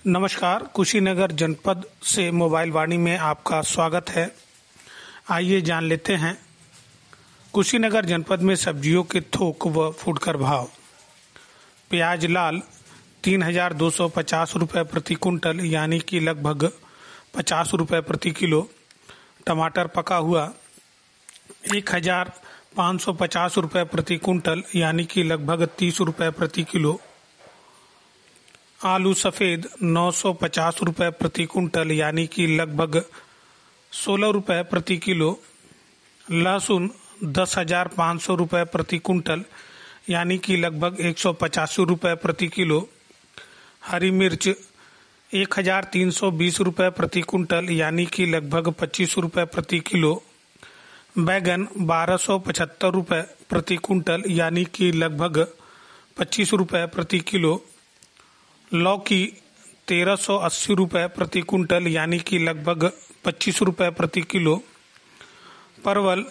नमस्कार, कुशीनगर जनपद से मोबाइल वाणी में आपका स्वागत है। आइए जान लेते हैं कुशीनगर जनपद में सब्जियों के थोक व फुटकर भाव। प्याज लाल 3,250 रुपये प्रति कुंटल यानी कि लगभग 50 रुपये प्रति किलो। टमाटर पका हुआ 1,550 रुपये प्रति कुंटल यानी कि लगभग 30 रुपये प्रति किलो। आलू सफ़ेद 950 रुपये प्रति कुंटल यानी कि लगभग 16 रुपये प्रति किलो। लहसुन 10,500 रुपये प्रति कुंटल यानी कि लगभग 185 रुपये प्रति किलो। हरी मिर्च 1,320 रुपये प्रति कुंटल यानी कि लगभग 25 रुपये प्रति किलो। बैगन 1,275 रुपये प्रति कुंटल यानी कि लगभग 25 रुपये प्रति किलो। लौकी 1,380 रुपये प्रति कुंटल यानी कि लगभग 25 रुपये प्रति किलो। परवल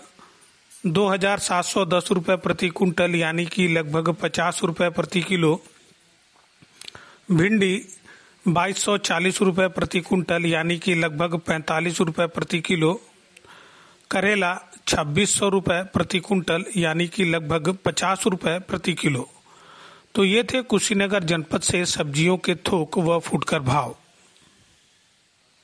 2,710 रुपये प्रति कुंटल यानी कि लगभग 50 रुपये प्रति किलो। भिंडी 2,240 रुपये प्रति कुंटल यानी कि लगभग 45 रुपये प्रति किलो। करेला 2,600 रुपये प्रति कुंटल यानी कि लगभग 50 रुपये प्रति किलो। तो ये थे कुशीनगर जनपद से सब्जियों के थोक व फुटकर भाव।